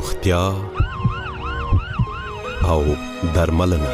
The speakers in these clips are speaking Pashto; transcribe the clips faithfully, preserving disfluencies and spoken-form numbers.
روغتیا او درملنه.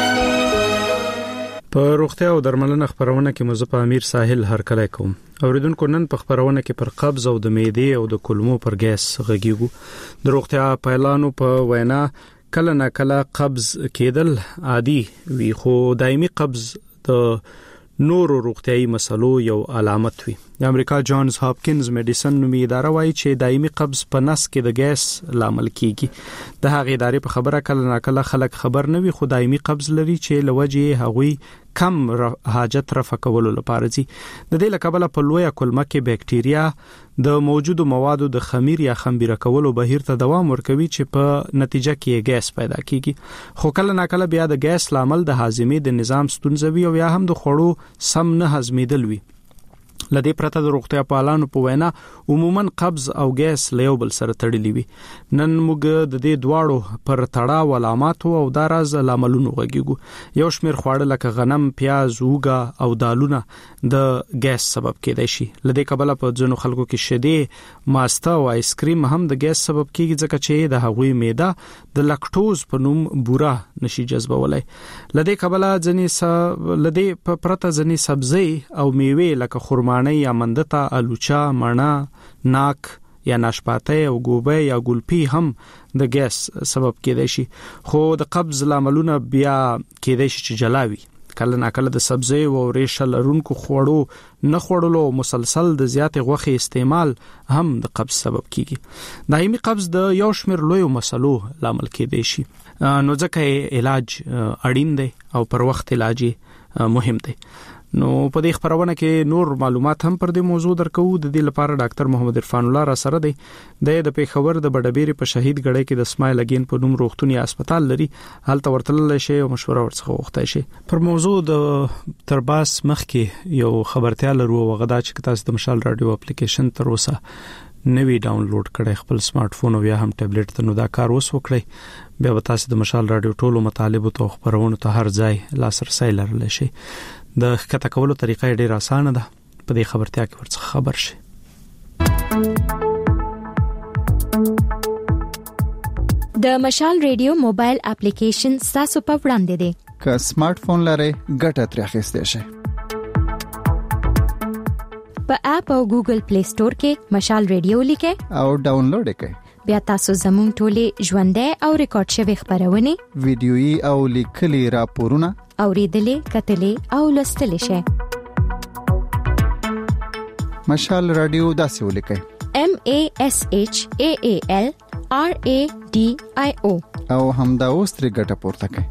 په روغتیا او درملنه خبرونه کې مزه په امیر ساحل هرکلی کوم. اوریدونکو نن په خبرونه کې پر قبض او د معدې او د کولمو پر ګیس غږیږو. د روغتیا پایلانو په وینا کله نه کله قبض کېدل عادي وي، خو دایمي قبض د نورو روغتیايي مسلو یو علامت وي. د امریکا جانز هاپکینز میډیسن نومي اداره وايي چې دایمي قبض په نس کې د ګیس لامل کیږي. د هغې ادارې په خبره کله نه کله خلک خبر نه وي، خو دایمي قبض لري چې لوجه هغوی کم حاجت رفع کولو لپاره دي. د دې لکبله په لویه کولمه کې بکټیریا د موجودو موادو د خمیر یا خمیر کولو بهیر ته دوام ورکوي چې په نتیجه کې ګیس پیدا کیږي. خو کله نه کله بیا د ګیس لامل د هاضمې د نظام ستونزه وي او یا هم د خوړو سم نه هضمېدل وي. لدې پرته د روغتیا پالانو په وینا عموما قبض او ګیس له یو بل سره تړلي وي. نن موږ د دې دواړو پر تړاو علامات او د راز لاملونو غږیږو. یو شمېر خواړه لکه غنم، پیاز، اوږه او دالونه د ګیس سبب کېدای شي. لدې کبله په ځینو خلکو کې شیدې، ماسته او آیسکریم هم د ګیس سبب کېږي، ځکه چې د هغوی معده د لاکټوز په نوم بوره نشي جذبولای. لدې کبله ځینې س لدې په پرته ځینې سبزی او میوې لکه خرما یا مندتا، الوچا، مڼه، ناک یا ناشپاته او ګوبه یا ګلپي هم د ګیس سبب کېدای شي. خو د قبض لاملونه بیا کېدای شي چې جلاوي. کله نه کله د سبزی او ریشه لرونکو خوړو نه خوړلو او مسلسل د زیات غوښې استعمال هم د قبض سبب کیږي. دایمي قبض د یو شمېر لویو مسلو لامل کېدای شي، نو ځکه علاج اړین دی او پر وخت علاج مهم دی. نو په دې خبرونه کې نور معلومات هم پر دې موضوع درکو. د دې لپاره ډاکټر محمد عرفان الله را سره دی. د پیښور د بډبېری په شهید غړې کې د اسماعیل اگین په نوم روغتوني هسپتال لري. هلته ورتلل شي او مشوره ورڅخه وغوښتای شي. پر موضوع د ترباس مخ کې یو خبرتیا لرو وغدا چې تاسو د مشال رادیو اپلیکیشن تر اوسه نوی ډاونلوډ کړئ خپل سمارټ فون او یا هم ټابلیټ ته، نو دا کار اوس وکړئ. بیا به تاسو د مشال رادیو ټولو مطالب او خبرونو ته هر ځای لاسرسي لرلی شي. د ښکته کولو طریقه ډېره اسانه ده. په دې خبرتیا کې ورڅخه خبر شي. د مشال ریډیو موبایل اپلیکیشن تاسو په وړاندې دی. که سمارټ فون لرئ ګټه ترې اخیستی شئ. په اپ او ګوګل پلی سٹور کې مشال ریډیو لیکئ او ډاونلوډ کړئ. بیا تاسو زموږ ټولې ژوندۍ او ریکارډ شوی خبرونه، ویډیويي او لیکلي راپورونه اوریدلې، کتلې او لوستلې شئ. مشال رادیو داسې ولیکئ: M A S H A A L R A D I O او همدا اوس ترې ګټه پورته کړئ.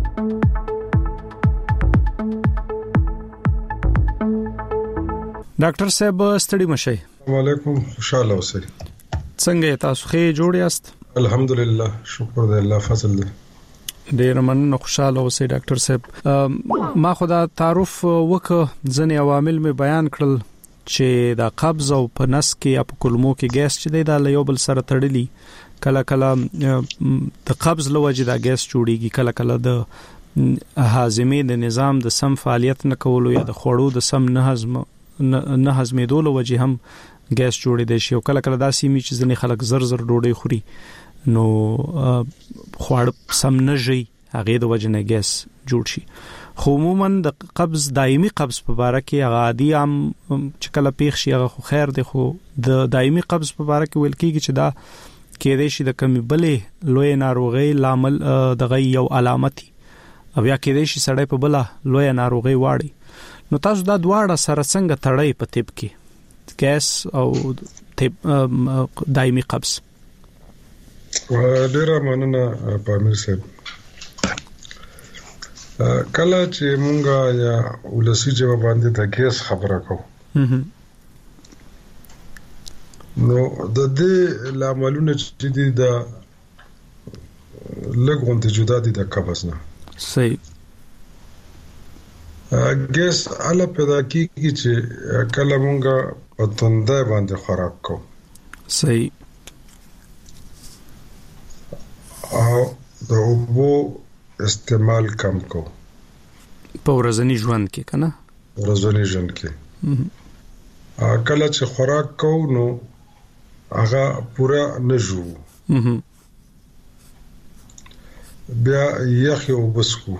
ډاکټر صاحب ستړي مشئ. وعلیکم، خوشاله اوسئ. څنګه تاسو ښه جوړ یاست؟ الحمدلله، شکر دی، الله فضل دی. ډېر مننه، خوشاله اوسئ ډاکټر صاحب. ما خو دا تعارف وکړ، ځینې عوامل مې بیان کړل چې دا قبض او په نس کې یا په کولمو کې ګیس چې دی دا له یو بل سره تړلي. کله کله د قبض له وجې دا ګیس جوړیږي، کله کله د هاضمې د نظام د سم فعالیت نه کولو یا د خوړو د سم نه هضم نه هضمېدو له وجې هم ګیس جوړېدای شي. او کله کله داسې وي چې ځینې خلک زر زر ډوډۍ خوري نو خواړه سم نه ژوي، هغې د وجې نه ګیس جوړ شي. خو عموما د قبض دایمي قبض په باره کې هغه عادي عام چې کله پیښ شي هغه خو خیر دی، خو د دایمي قبض په باره کې ویل کېږي چې دا کېدای شي د کمې بلې لوی ناروغۍ لامل دغه یو علامت او یا کېدای شي سړی په بله لوی ناروغۍ واړي. نو تاسو دا دواړه سره څنګه تړئ په طب کې، ګیس او دایمي قبض؟ ډیره مننه پامیر صاحب. کله چې مونږه یا ولسی جواب باندې د ګیس خبره کوو نو د دې لاملونه چې دي د لګونته جدا دي د قبض نه. صحیح. ګیس اله پیدا کیږي چې کله مونږه په تنده باندې خوراک کوو. صحیح. او د اوبو استعمال کم کوو په ورځني ژوند کې، کنه ورځني ژوند کې کله چې خوراک کوو نو هغه پورا نه جو بیا یخ او بسکو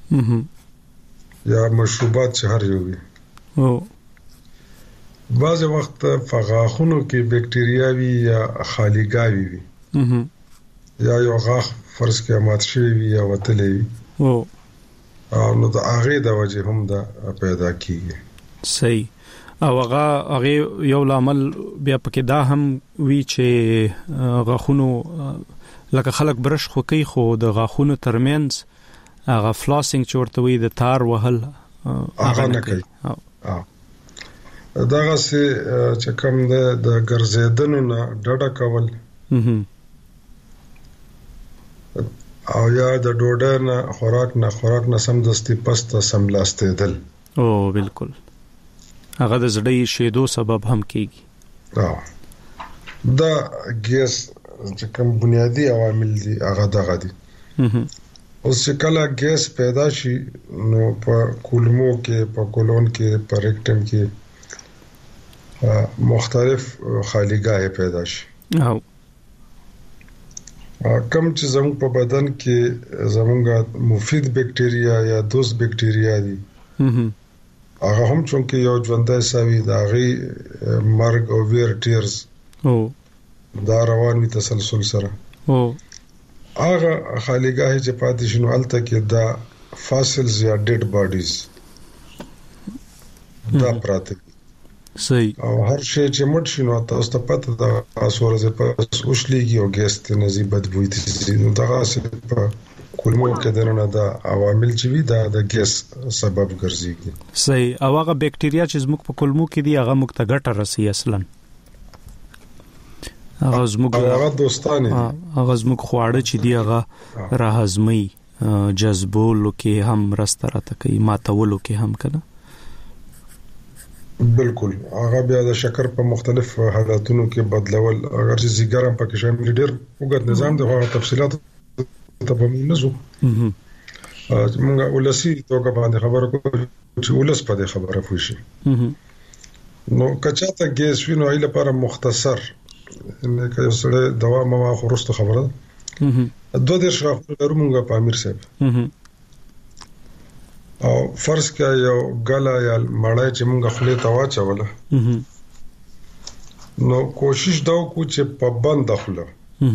یا مشروبات چې هر یو وي او بعض وخت په غاښونو کې بکټریاوي یا خالیګاوي وي یا یو غاښ فرض کې مات شوی وي یا وتلی وي او نو د هغه د وجه هم دا پیدا کیږي. صحیح. او هغه هغه یو لامل بیا پکې دا هم وی چې غاښونو لکه خلک برش خو کوي خو د غاښونو ترمنځ هغه فلاسینګ چې ورته وي د تار وهل هغه نه کوي. داغه سه چې کوم د ګرځیدنو نه ډډه کول او یا د ډوډۍ نه خوراک نه خوراک نه سم دستي پسته سملاستېدل او بالکل هغه د زړې شیدو سبب هم کیږي. اه دا ګیس چې کوم بنیادی عوامل دي هغه دغه دي. اوس چې کله ګیس پیدا شي نو په کولمو کې په کولون کې په ریکټم کې مختلف خالیګاه پیدا شي. او کم چې زموږ په بدن کې زموږ مفید بکټریا یا دوست بکټریا دي هغه هم چونکه یو ژوندۍ سوي د هغه مرګ او ویر ټیرز او دا روان وي تسلسل سره او هغه خالیګاه چې پاتې شنو الته کې دا فاسلز یا ډیډ باډیز دا پراته صحیح. او هر شی چې مړ شي نو تاسو ته پته ده اسوره په اوښليږي او ګیس ته نزي بدبوې دي نو دا څه په کولمو کې دنه دا عوامل چې وي دا د ګیس سبب ګرځي. صحیح. او هغه بکټریا چې زموږ په کولمو کې دي هغه موږ ته ګټه رسي اصلا هغه زموږ هغه دوستانه هغه زموږ خواړه چې دی هغه راهضمي جذبولو کې هم رستراته کوي ماتولو کې هم کنه. بالکل هغه بیا د شکر په مختلف حالاتونو کې بدلول اگر چې زیګر هم پکې شامل ډیر وګت نظام د هغه تفصيلات ته به نزو موږ ولسی توګه باندې خبره کوو چې ولس په دې خبره پوښي نو کچاته ګیس وینو ایله لپاره مختصر نه کوي سره دوا ما خورستو خبره دوه د شاخو لرو موږ په امیر صاحب او فرض کړه یو غلا یا مړای چې موږ خپل ته واچوله نو کوشش دا وکړو چې په بند خپل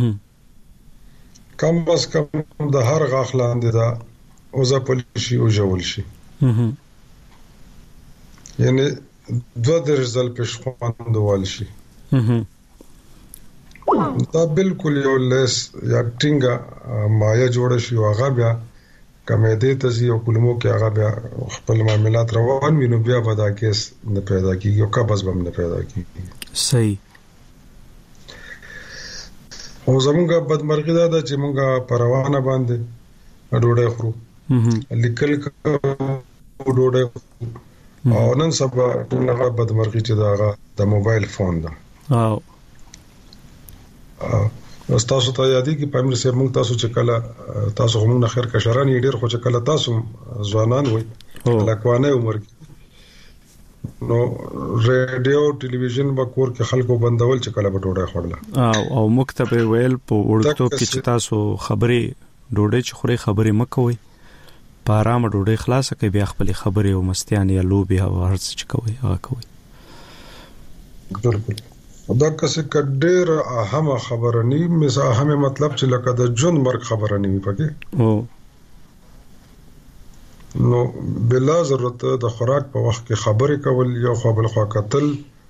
کم بس کم د هر غاښ لاندې دا اوزه پلشي او جوړ شي یعنی دوه درځل پښ خواندوال شي دا بالکل یو لیس یا ټینګه مایا جوړ شي او هغه بیا کمیدې ته زی او کولمو کې هغه بیا خپل معاملات روان وینو بیا به دا کیس نه پیدا کیږي او قبض به نه پیدا کیږي. صحیح. او زمونږه بدمرغي دا ده چې مونږه پروانه باندې ډوډۍ خورو لیکل ډوډۍ او نن سبا ټولنه بدمرغي چې دا د موبایل فون ده. او تاسو ته یادې کې پامیر سره موږ تاسو چې کله تاسو هم نه خیر کشران ډیر خو چې کله تاسو ځوانان وي لکوانه عمر کې نو ریډیو ټلویزیون با کور کې خلکو بندول چې کله بټوډه خورله او او مکتب ویل په ورته کې چې تاسو خبرې ډوډۍ چې خوري خبرې مکوي په آرام ډوډۍ خلاصه کوي بیا خپل خبرې او مستیان یا لوبي او هر څه کوي هغه کوي. بالکل دا کسه کډیر اهمه خبره ني مثلا اهمه مطلب چې لکه د جون مرګ خبره ني پکې او نو بلا ضرورت د خوراک په وخت کې خبرې کول یو خو بل خوا قتل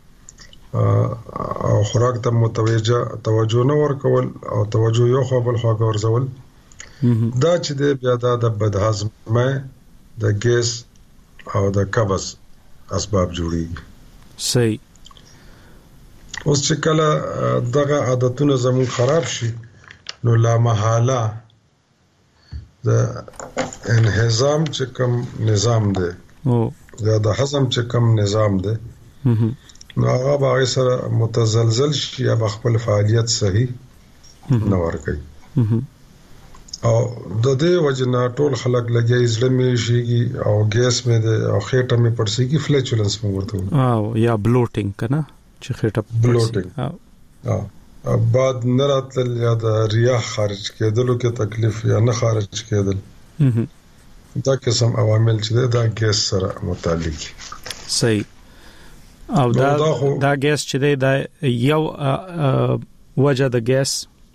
او خوراک ته متوجه توجه نه ورکول او توجه یو خو بل خوا ورزول دا چې د بیا د بدهضمه د ګیس او د قبض اسباب جوړیږي. صحیح. اوس چې کله دغه عادتونه زموږ خراب شي نو لا محاله د انهضام چې کوم نظام دی او دا د هضم چې کوم نظام دی نو هغه به سره متزلزل شي یا خپل فعالیت صحیح نه ورکوي او د دې وجنه ټول خلک لګي زړه مې شيږي او ګیس مې ده او خېټه مې پړسيږي فلیچولنس مې ورته او یا بلوټینګ کنه چې خېټه بلوټینګ او بعد نه راتل یا د ریاح خارج کېدلو کې تکلیف یا نه خارج کېدل دا قسم عوامل چې دا ګیس سره متعلق صحیح او دا دا ګیس چې دا یو وجه د ګیس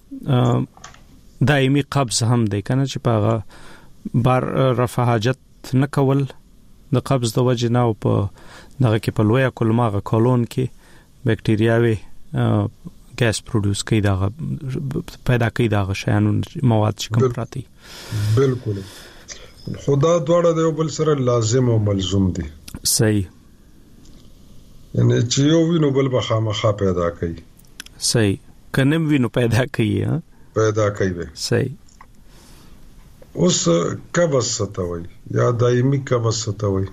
دایمي قبض هم دی کنه چې پاغه بار رفع حاجت نه کول د قبض د وجه نه او په دغه کې په لویه کولماغه کولون کې بکټریاوي ګیس پروډوس کوي دا پیدا کوي دا شیانو مواد چې کوم پراتی بالکل خدا دواړه د بل سره لازم او ملزوم دي صحیح یعنی چې یو وینو بل به خامخا پیدا کوي صحیح کنم وینو پیدا کوي ها پیدا کوي صحیح اوس قبض ستوي یا دایمي قبض ستوي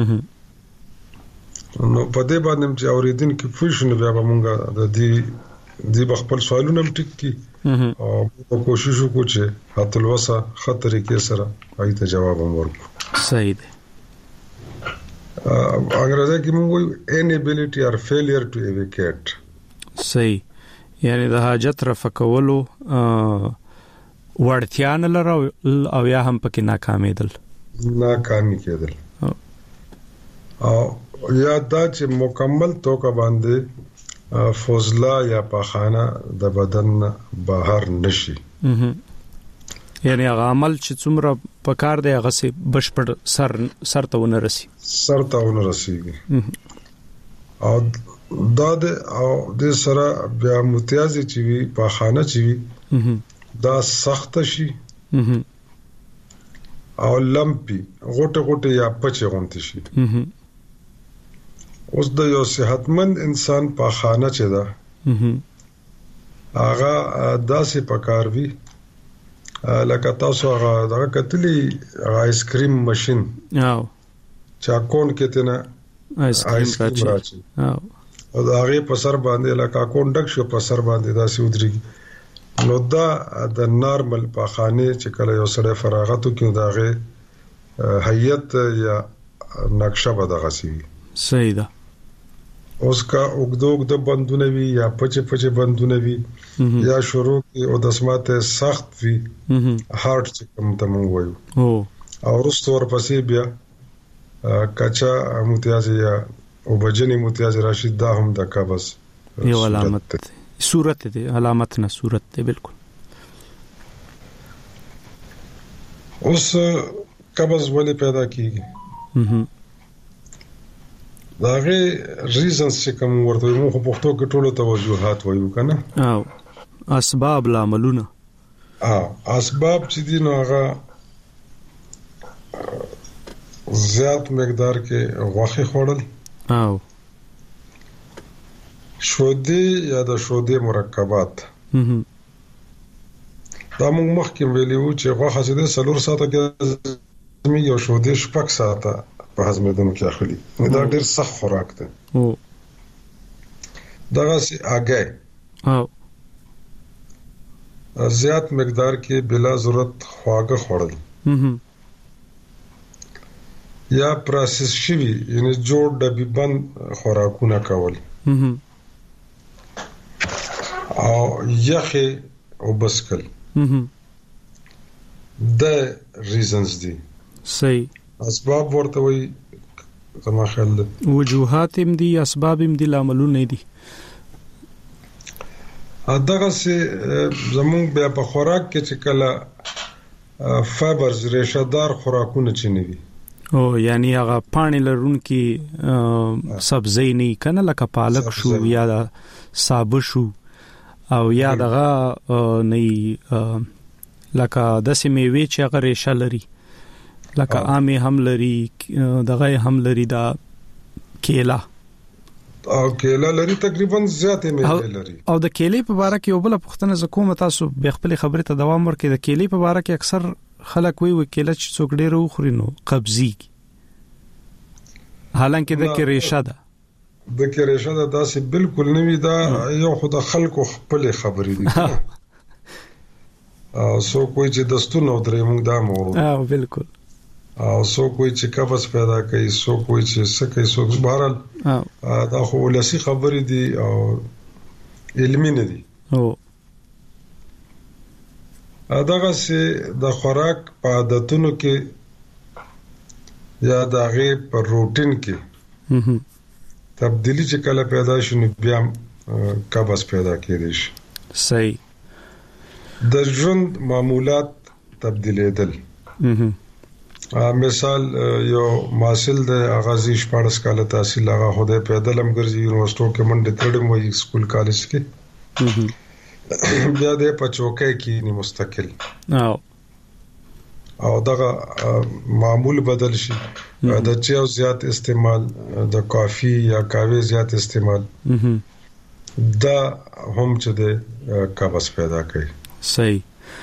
نو په دې باندې چې اوریدونکو فوښنه بیا مونږه د دې د خپل سوالونه هم ټیک کی او په کوشش وکړو چې حتی الوسه خطرې کې سره آی ته جواب ورکړو صحیح دی انګریزي کې موږ وایو inability or failure to evacuate صحیح یعنی د حاجت رفع کولو وړتیا نه لرو او یا هم پکې ناکامیدل ناکامي کېدل او یا دا چې مکمل توګه باندې فوزلا یا پاخانه د بدن بهر نشي یعنی هغه عمل چې څومره پکار دی هغه سي بشپړ سر سر ته ونه رسي سر ته ونه رسیږي او دا د او د سره بیا متیازي چې وي پاخانه چې وي دا سخت شي او لمپي غوټه غوټه یا پچه غونتی شي اوس د یو صحتمند انسان پاخانه چې دا هغه داسې پکار وي لکه تاسو هغه دغه کتلی آیس کریم ماشين او چا کون کې تنه آیس کریم راځي او او هغه په سر باندې لکه کون ډک شو په سر باندې داسې ودرېږي نو دا د نارمل پاخانه چې کله یو سړی فراغت کوي دا هغه هيئت یا نقشه به دغه سي صحیح ده اوس کا وګدوګ د بندونه وی یا پچ پچ بندونه وی یا شروع کې او د سماته سخت وی هارت چې کوم ته مونږ وایو او او رستو ورپسې بیا کچا متیازي یا او بجنی متیازي راشد دا هم د قبض یو علامت ده صورت ده علامت نه صورت ده بالکل اوس قبض ولې پیدا کیږي داغه ریزنز چې کوم ورته موږ په پښتو کې ټولو توجهات وایو کنه او اسباب لاملونه اه اسباب چې دي نو هغه زیات مقدار کې غوښه خوړل او شودي یا د شودي مرکبات دا موږ مخکې ویلو چې غوښه چې د سلور ساعته کې یو شودي شپږ ساعته په هضمېدونکو کې اخلي دا ډېر سخت خوراک دی او دغه سي اگې او زیات مقدار کې بلا ضرورت خواږه خوړل یا پروسس شوی یعنی جوړ ډبي بند خوراکونه کول او یخه او بسکل د ریزنز دي صحیح اسباب ورته وي زما خیال ده وجوهات هم دي اسباب هم دي لاملونه دي دغه سي زموږ بیا په خوراک کې چې کله فایبرز ریشه دار خوراکونه چنوي او یعنی هغه پانی لرونکي سبزی نه کنه لکه پالک شو یا سابه شو او یا دغه نه لکه د سیمې چې هغه ریشه لري لکه عامه هم لري دغه هم لري دا کیلا او کیلا لري تقریبا زیاتې مې لري او د کیلې په اړه کې یو بل پوښتنه زکوم تاسو به خپل خبره ته دوام ورکړئ د کیلې په اړه کې اکثر خلک وی وکیله چې څوک ډیر وخوري نو قبضي حالانکه د کې ریشه ده د کې ریشه ده داسې بالکل نه وي دا یو خود خلکو خپل خبرې دي او سو کوئی چې دستونه درې موږ دا مو او بالکل او سو کوئی چې قبض پیدا کوي سو کوئی چې سکه سو بهرال دا خو لسی خبرې دي او علمي نه دي او دغه سي د خوراک په عادتونو کې یا د هغه په روټین کې تبدیلی چې کله پیدا شي نو بیا قبض پیدا کېږي. صحیح. د ژوند معمولات تبدیلیدل. مثال یو ماسل د اغازي شپږ کاله تحصیل هغه خوده پیدل هم ګرځي یونیورسيټو کې منډه تړم وي سکول کالج کې بیا د پچوکې کې نه مستقل او او دغه معمول بدل شي د چاو زیات استعمال د کافي یا قهوه زیات استعمال دا هم چې د قبض پیدا کوي. صحیح.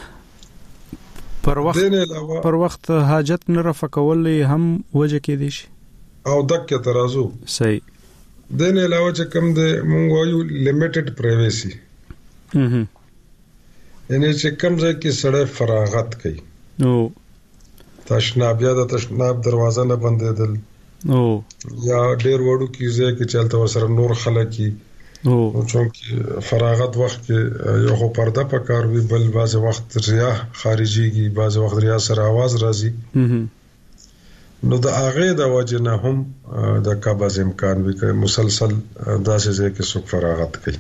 پر وخت پر وخت حاجت نه رفع کول هم وجه کې دي شي او دک ترازو. صحیح. دین علاوه چې کوم د مونږ وایو لیمیټډ پرایویسي هم یعنی چې کوم ځای کې سړی فراغت کوي او تشناب یا د تشناب دروازه نه بندېدل او یا ډېر وړو کې ځای کې چلته ورسره نور خلک کی او چونکه فراغت وخت کې یو خو پرده پکار وي بل بعض وخت ریا خارجيږي بعض وخت ریا سره आवाज راځي نو د هغه د وجه نه هم د قبض امکان وي چې مسلسل داسې ځای کې څوک فراغت کوي.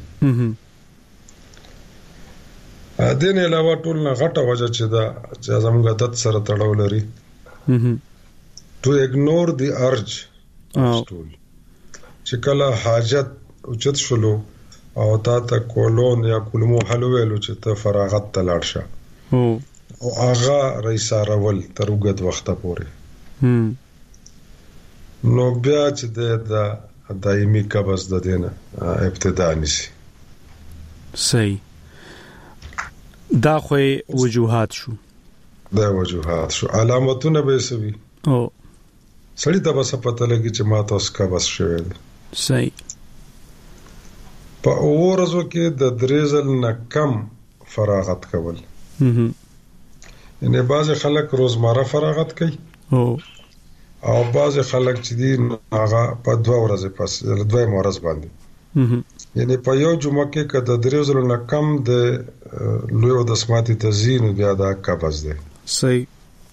دین علاوه ټول نه غټه وجه چې دا چې زموږ عادت سره تړاو لري to ignore the urge چې کله حاجت اوچت شلو او تا ته کولون یا کولمو حل ویلو چې ته فراغت ته لاړ شه او هغه رئیسارول تر وګد وخته پورې نو بیا چې د دایمي قبض د دینه ابتدا نشي. صحیح. دا خو وجوهات شو دا وجوهات شو علامتونه به سوي او سړی ته بس پته لګي چې ما تاسو قبض شوی دی. صحیح. په اورزو کې د دریزل نه کم فراغت کول یعنی بعض خلک روزمره فراغت کوي او او بعض خلک چې دی هغه په دوه ورځې پس دوه ورځې باندې یعنی په یو جمعه کې کده دریزل نه کم د لوی د سماعتي تزیین بیا دا قبض دی. صحیح.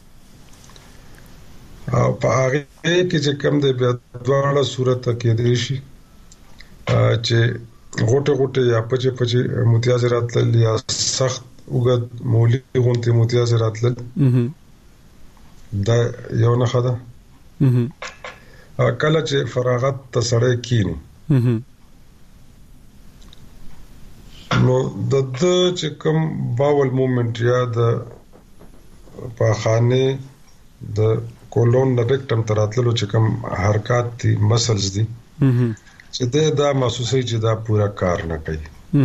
او په هغه کې چې کم دی بیا دواړه صورت کې دی شي چې غوټه غوټه یا پچه پچه متیاز راتل یا سخت وګد مولی غونته متیاز راتل دا یو نه خده کله چې فراغت تسړې کینی نو د چې کوم باول مومنت یا د پاخانه د کولون د ریکټم تراتلو چې کوم حرکات دي مسلز دي چې دا محسوسي چې دا پورا کار نه کوي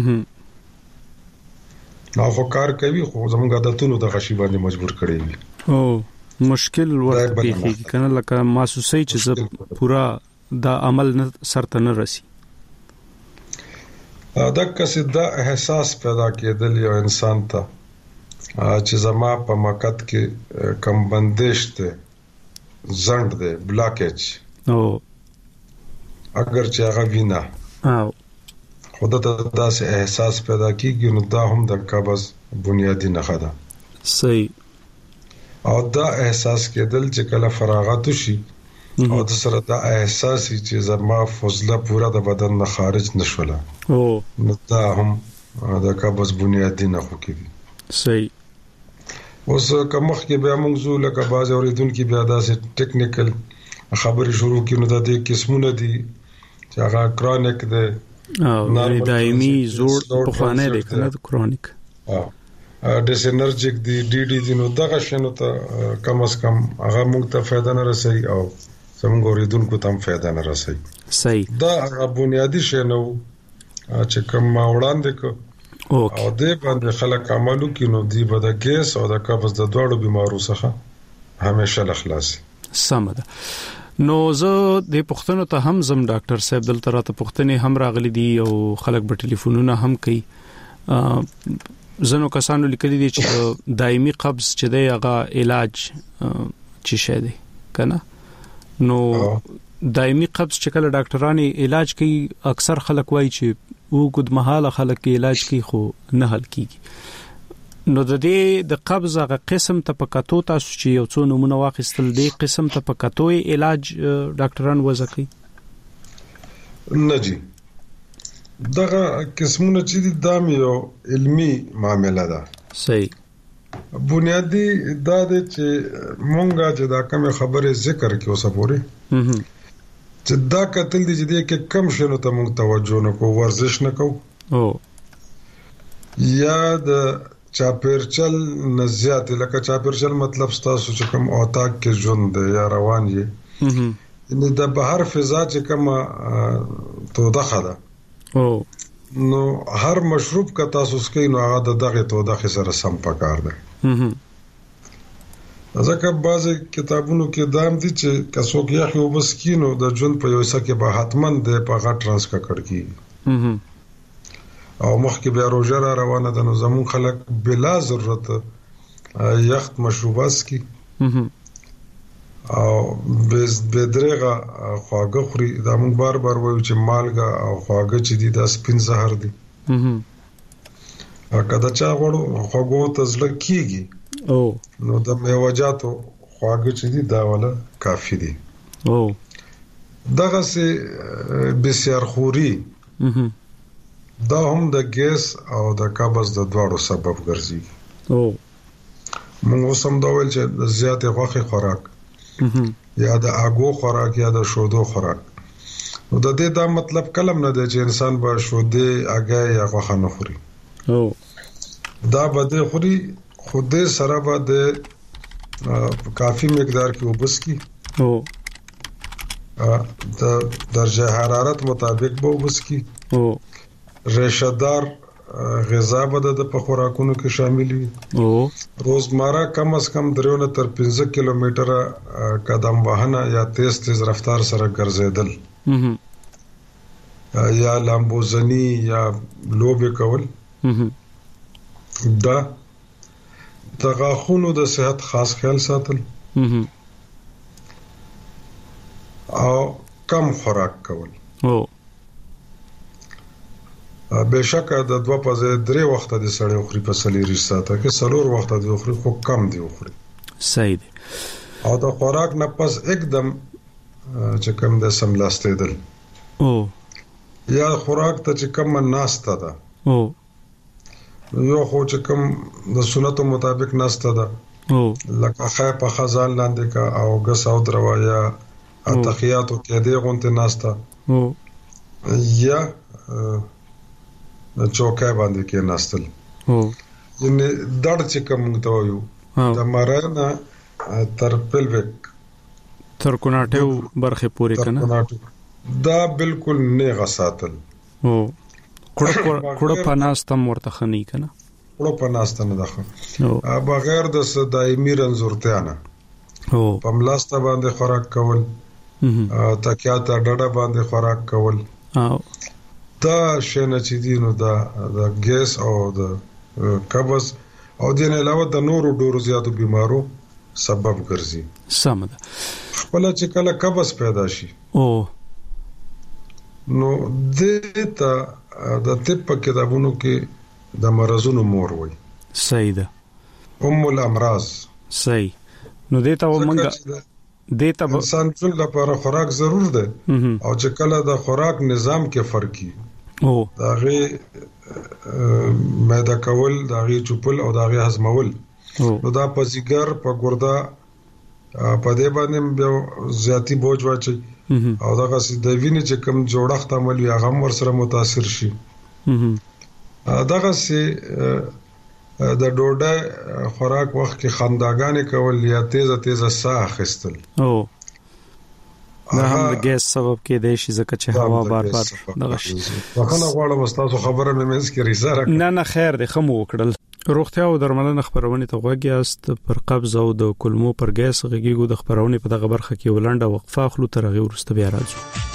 نو خو کار کوي خو زموږ عادتونو د غشي باندې مجبور کړی وي او مشکل ورته پیږي کنه لکه محسوسي چې پورا دا عمل نه سرته نه رسی دا کسي دا احساس پیدا کېدل یو انسان ته چې زما په مقصد کې کم بندش ته زند ده بلاکیج او اگر چې هغه وینا او خود ته داسې احساس پیدا کیږي نو دا هم د قبض بنیادی نښه ده. صحیح. او دا احساس کېدل چې کله فراغت شي او د سره دا احساس چې زما فضله پورا د بدن نه خارج نشوله او نو دا هم د قبض بنیادی نښه کوي. صحیح. اوس کوم کې بیا موږ زو لکه باز اوریدونکو بیا داسې ټیکنیکل خبرې شروع کینو د دې قسمونه دي چې هغه کرونیک ده او دایمي زوړ په خوانه ده کنه کرونیک اه ډیسنرجیک دی ډي ډي دي نو دغه شنو ته کم از کم هغه موږ ته فائدہ نه رسي او زموږ اوریدونکو ته هم فائدہ نه رسي. صحیح. دا هغه بنیادی شی نو چې کوم ما وړاندې کو او دې باندې خلک عملو کینو دی به د ګیس او د قبض د دوړو بیمارو څخه همیشه خلاص. سم ده. نو زه د پښتنو ته هم زم ډاکټر صاحب دلته راته پښتنې هم راغلي دي او خلک په ټلیفونونو هم کوي زنو کسانو لیکلي دي چې دایمي قبض چې دی هغه علاج چې شه دی کنه نو دایمي قبض چې کله ډاکټرانی علاج کوي اکثر خلک وایي چې وګد مهاله خلک علاج کوي خو نه حل کیږي نو د دې د قبض غ قسم ته پکاتو تاسو چې یو څو نمونه واخیستل دی قسم ته پکاتو علاج ډاکټران وځي نه جی دغه قسمونه چې د دام یو علمی معاملې ده صحیح بنیادی دا د چې مونږه چې دا کوم خبره ذکر کې اوسه پوری چې دا کتل دي چې کې کم شنو ته مونږ توجه نه کوو ورزش نه کوو او یا د چاپیرچل نزيات لکه چاپیرچل مطلب تاسو چې کوم اوتاک کې ژوند یا روان یې ان د بهر فضا چې کوم توده ده او نو هر مشروب کا تاسو سکه نو هغه د دغه توده سره سم پکار ده ځکه بعضی کتابونو کې دام دي چې کڅوک یې خو بس کینو د جون په یو سکه به حتمن د په غټ ترانس کا کړ کی او مخکې بیا روزه را روانه ده نو زمون خلک بلا ضرورت یخت مشروبات کی او bez bedrega خواږه خوري دا موږ بار بار وایو چې مالګه او خواږه چې دي دا سپین زهر دي ا کدا چا غوړو خواږه ته زړه کیږي او نو د میوجاتو خواږه چې دي دا ولا کافی دي او دغه سه بسیار خوري دا هم د ګیس او د قبض د دواړو سبب ګرځي او موږ سم دا ویل چې زیاتې غوښه خوراک یا د اګو خوراک یا د شودو خوراک نو د دې دا مطلب کلم نه دی چې انسان به شودې اګه یا غوښه نه خوري او دا به خوري خوده سره به د کافی مقدار کې وبس کی او د درجه حرارت مطابق به وبس کی او ریشه‌دار غذا به د په خوراکونو کې شامل وي او روزمره کم از کم درونه تر پنځه کیلومتره قدم وهنه یا تیز تیز رفتار سره ګرځیدل یا لامبوزنی یا لوبه کول دا د غاښونو د صحت خاص خیال ساتل او کم خوراک کول او بهشکه د دوه پزې درې وخت د سړی خوري په سلی رښتاته کې سلور وخت د خوري خو کم دی خوري صحیح دی او د خوراک نه پس एकदम چې کم د سملاستېدل او یا خوراک ته چې کم ناشته ده او یو خو چې کم د سنتو مطابق ناشته ده او لکه خای په خزان لاندې کا او غس او دروایا اتخیاتو کې دی غونته ناشته او یا چوکای باندې کې ناستل او یعنی دړ چې کوم ته وایو د مارنا تر پلوک تر کوناټو برخه پوری کنه دا بالکل نه غساتل او کړه کړه پناستم ورته خنی کنه کړه پناست نه ده بغیر د دایمي رنزورتیا نه او په ملاسته باندې خوراک کول تکیا ته ډډه باندې خوراک کول او دا شنه چې دینو دا د ګیس او د قبض او دین علاوه د نورو ډورو زیاتو بیمارو سبب ګرځي سم ده خپل چې کله قبض پیدا شي او نو دته د طب کتابونو کې د مرزونو مور وای صحیح ده ام الامراض صحیح نو دته ومنګه دته انسان ټول لپاره خوراک ضرور ده او چې کله د خوراک نظام کې فرق وي او دا غي معده کول دا غي چوپل او دا غي هضمول نو دا په ځګر په ګردا په دې باندې زیاتی بوج واچي او دا غسي د وینې چې کوم جوړښت عمل یا غم ور سره متاثر شي دا غسي د ډوډۍ خوراک وخت کې خنداګانې کول یا تیزه تیزه ساه اخیستل او دا هم د ګیس سبب کې دی چې ځکه چې هوا بار بار دغه شي وخت غواړم تاسو خبره مې مېز کې ریساره نه نه خیر دی خمو وکړل روغتیا او درملنه خبرونه ته غوږیاست پر قبض او د کولمو پر ګیس غږیږو د خبرونه په دغه برخه کې ولنډه وقفه خلو تر غو ورسته بیا راځو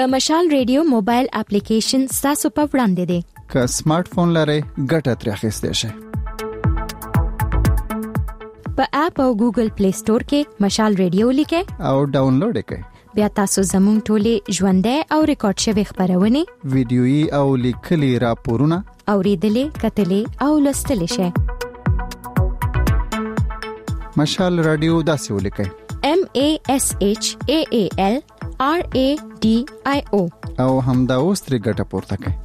د مشال ریډیو موبایل اپلیکیشن تاسو په وړاندې دی. که سمارټ فون لرئ ګټه ترې اخیستئ شئ. په اپ او ګوګل پلی سٹور کې مشال ریډیو لیکئ او ډاونلوډ یې کړئ. بیا تاسو زموږ ټولې ژوندۍ او ریکارډ شوی خبرونه ویډیويي او لیکلي راپورونه اوریدلې کتلې او لوستلې شئ. مشال رادیو داسې ولیکئ: M A S H A A L R A D I O او همدا اوس ترې ګټه پورته کړئ.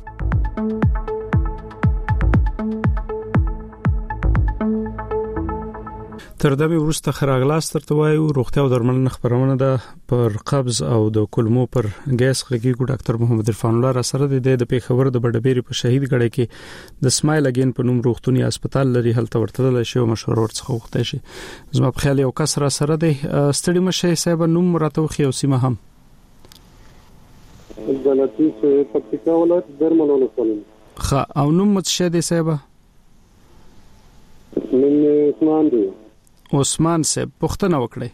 تر دمه ورسته خراغلاس ترته وایو روغتیا او درملنه خبرونه ده پر قبض او د کولمو پر ګیس غږیږي. ډاکټر محمد عرفان الله را سره د د پیښور د بډبېری په شهید غړي کې د سمایل اگین په نوم روغتونی هسپتال لري هلته ورتل شي او مشوره ورڅخه وخته شي. زما په خیال یو کس را سره دی ستړي مشه صاحب نوم راته خو یو سیمه هم دلته چې پکتیکا ولایت درمل ولسوالۍ خا او نوم متشه دی صاحب من عثمان دی عثمان صاحب پښتنه وکړي.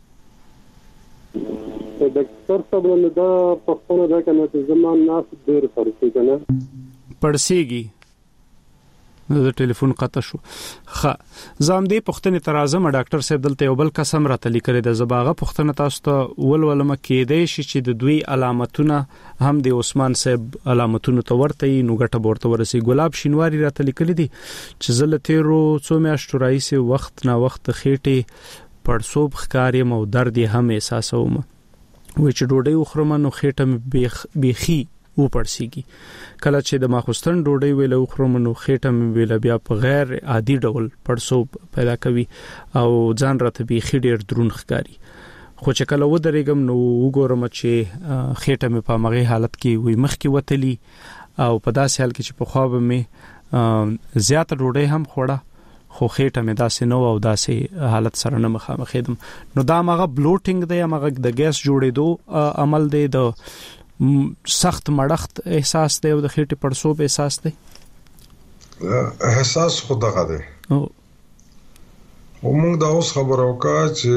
ډاکټر صاحب له دا پښتنه دا کنه چې زمان ناس ډیر پرسي کنه پړسيږي د ټلیفون قطع شو. خ زام دې پښتنه ترازم ډاکټر صاحب دلته یو بل قسم راته لیکره د زباغه پښتنه تاسو ته ولولم کېدې شي چې د دوی علامتونه هم د عثمان صاحب علامتونه ته ورته نو ګټه ورته ورسي. ګلاب شینواری راته لیکل دي چې زلته رو څو میاشتو راځي وخت نا وخت خېټه پړسوب ښکارې مو درد هم احساسوم و چې ډوډۍ وخورم نو خېټه بیخ بیخي و پړسیږي. کله چې د ماخوستن ډوډۍ ویل وخورم نو خېټه مې ویل بیا په غیر عادي ډول پړسوب پیدا کوي او ځان راته بیخي ډیر درون ښکاري. خو چې کله و درېګم نو وګورم چې خېټه مې په مغه حالت کې وي مخ کې وتلی او په داسې حال کې چې په خواب مې زیات ډوډۍ هم خوړه خو خېټه مې داسې نو او داسې حالت سره نه مخامخ کېدم. نو دا مغه بلوټینګ دی مغه د ګیس جوړېدو عمل دی د سخت مړخت احساس دی او د خېټې پړسوب احساس دی. احساس خود دغه دی او موږ دا اوس خبرو کا چې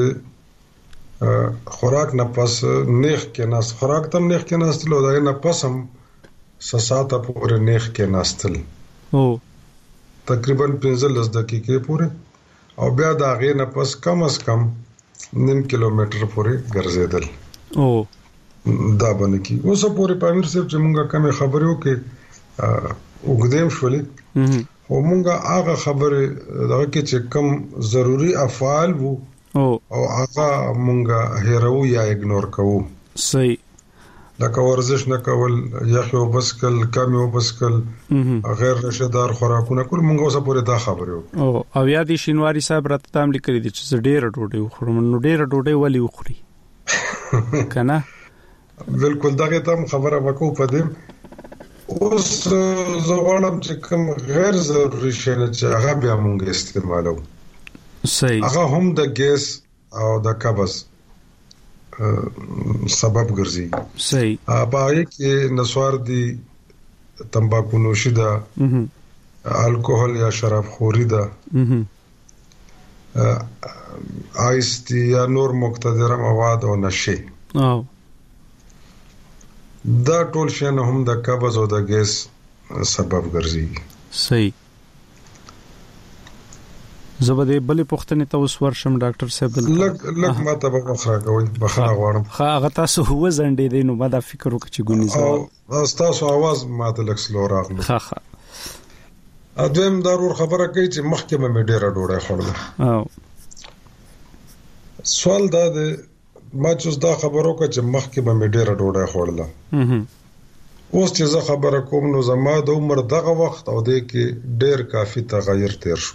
خوراک نه پس نیخ کې ناس خوراک تم نیخ کې ناستل او دا نه پس هم سساته پورې نیخ کې ناستل او تقریبا پنځلس دقیقې پورې او بیا دا غې نه پس کم از کم نیم کیلومتر پورې ګرځیدل او دا باندې کی اوس پورې پامیر صاحب چې مونږه کوم خبرو کې وګدیم شولې او مونږه هغه خبره دغه کې چې کم ضروری افعال وو او او هغه مونږه هیرو یا اګنور کوو. صحیح لکه ورزش نه کول یا خو بسکل کم او بسکل غیر رشدار خوراکونه کول مونږه اوس پورې دا خبره وو. او او یادی شینواری صاحب راته تام لیکلي دي چې ډېر ډوډۍ وخورم نو ډېر ډوډۍ ولې وخوري کنه بالکل دغه تم خبره وکاو پدیم اوس زغړم چې کوم غیر ضروري شي چې هغه بیا مونږ استعمالو. صحیح هغه هم د ګیس او د قبض سبب ګرځي. صحیح هغه کې نسوار دي تمباکو نوشي ده الکوهول یا شراب خوري ده آیس تی یا نور مقتدره مواد او نشي او دا ټول شی نه هم د قبض او د ګیس سبب ګرځي. صحیح زبده بلې پښتنې ته اوس ورشم ډاکټر صاحب لګ لګ ماته به بخره کوي بخره غواړم خا هغه تاسو هو زنډې دي نو ما دا فکر وکړ چې ګونی زو او تاسو आवाज ماته لګ سلو راغله. خا خا اځم ضرور خبره کوي چې مخکې مې ډیره ډوډۍ خوړله او سوال دا دی ما چې دا خبرو کا چې مخکې مې ډیره ډوډۍ خوړله اوس چې زه خبره کوم نو زما د عمر دغه وخت او د کې ډیر کافي تغیر تیر شو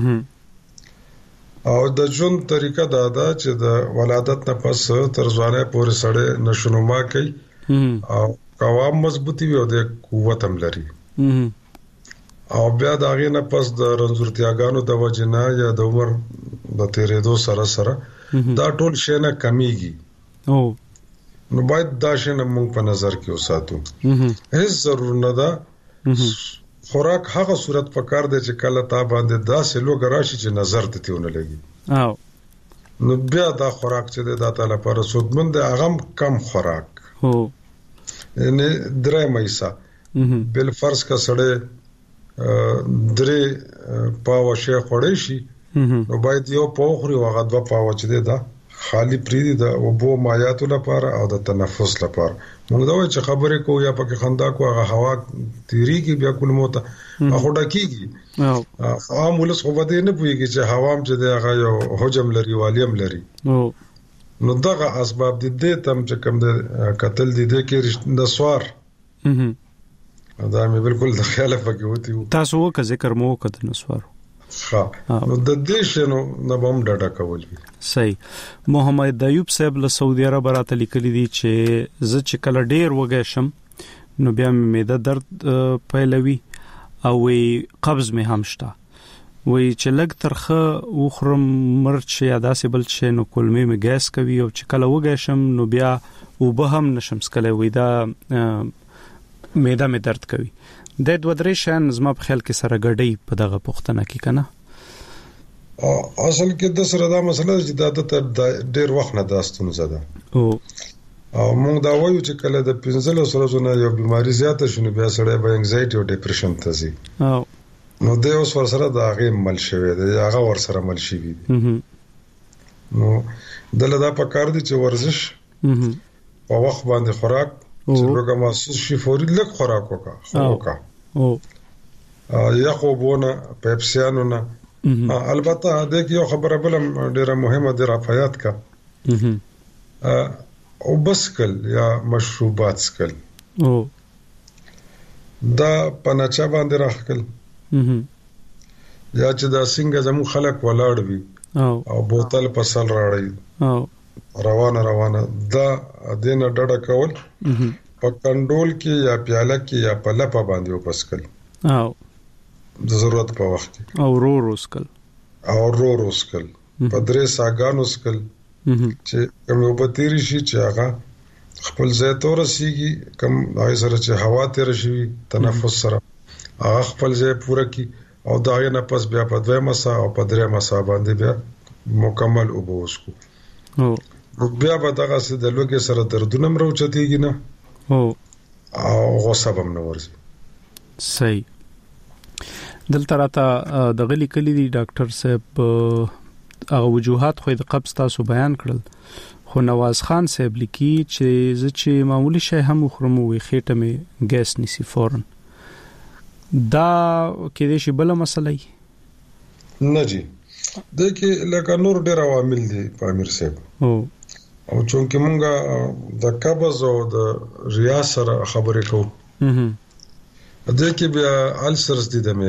او د ژوند طریقه دا ده چې د ولادت نه پس تر ځوانۍ پورې سړی نشونما کوي او قوام مضبوطی وي او د قوت هم لري او بیا دا غي نه پس د رنځورتیاګانو د وجنه یا د عمر د تیرېدو سره سره دا ټول شی نه کمیږي او نو باید دا شی نه موږ په نظر کې وساتو. هیڅ ضرور نه ده خوراک هغه صورت پکار دی چې کله تا باندې دا سلوګ راشي چې نظر ته تیونه لګي او نو بیا دا خوراک چې د تعالی لپاره سودمند هغه کم خوراک هو نه درې مېسا بل فرض کا سړی درې پاو شي خوړې شي نو باید یو پوخري او غدوه پاو چې دا خالی پریدي د وبو مایاتو لپاره او د تنفس لپاره موږ دا چې خبرې کو یا پکې خندا کو هغه هوا تیری کی بیا کول موته هغه ډکیږي او عام ولس خو بده نه پويږي چې هوام چې دا یو حجم لري والیم لري نو دغه اسباب د دې تم چې کوم د قتل دي د کې د سوار دا مې بالکل د خیال پکې وتی تاسو وکړه ذکر مو وکړه د نسوار ها نو د دې شنو نه بم ډاډه کول صحیح محمد ایوب صاحب له سعودي عرب راته لیکلي دي چې ز چې کله ډیر وګی شم نو بیا مې معده درد پیلوي او قبض مې هم شته وای چې لګ ترخه وخرم مرچ یا داسې بل شي نو کولمې مې ګیس کوي او چې کله وګی شم نو بیا وبه هم نشم سکلای وای دا معده مې درد کوي د دوه درې شان زما په خیال کې سره غړې په دغه پښتنه کې کنه اصل کې د سره دا مسله چې دا د ډیر وخت نه داستون زده او او موږ دا وایو چې کله د پنځلو سره زونه یو بیماری زیاته شونه بیا سره به انګزایټي او ډیپریشن ته ځي او نو د اوس ور سره دا غي مل شوی دی هغه ور سره مل شوی دی نو دله دا پکار دي چې ورزش په وخت باندې خوراک چې لږه محسوس شي فوري لږ خوراک وکړه وکړه او یا خو بونه پپسیانو نه البته د یو خبره بل ډیره مهمه ده رافیات کا او بسکل یا مشروبات سکل او دا پناچا باندې راخل یا چې دا څنګه زمو خلک ولاړ وي او بوتل په سل راړي او روانه روانه دا دینه ډډه کول په کنټرول کې یا پیاله کې یا په لپه باندې وپسکل او د ضرورت په وخت کې او رو روسکل او رو روسکل په درې ساګانو سکل چې کوم یو بتیری شي چې هغه خپل ځای ته ورسیږي کوم هغه سره چې هوا تیر شي تنفس سره هغه خپل ځای پوره کی او دا نه پس بیا په دوه مسا او په درې مسا باندې بیا مکمل وبوسکو او بیا به دغه څه د لوګي سره دردونه مروچتيږي نه او او غوسه بم نه ورځي صحیح دلته راته د غلي کلی دی ډاکټر صاحب هغه وجوهات خو د قبض تاسو بیان کړل خو نواز خان صاحب لیکي چې ز چې معمولی شی هم خرمو وي خېټه مې ګیس نسی فورن دا کې دې شی بل مسله نه جی د کې لکه نور ډیر عوامل دي په امیر صاحب او او چونکه مونږه د قبض او د ریا سره خبرې کوو د کې بیا السرز دي د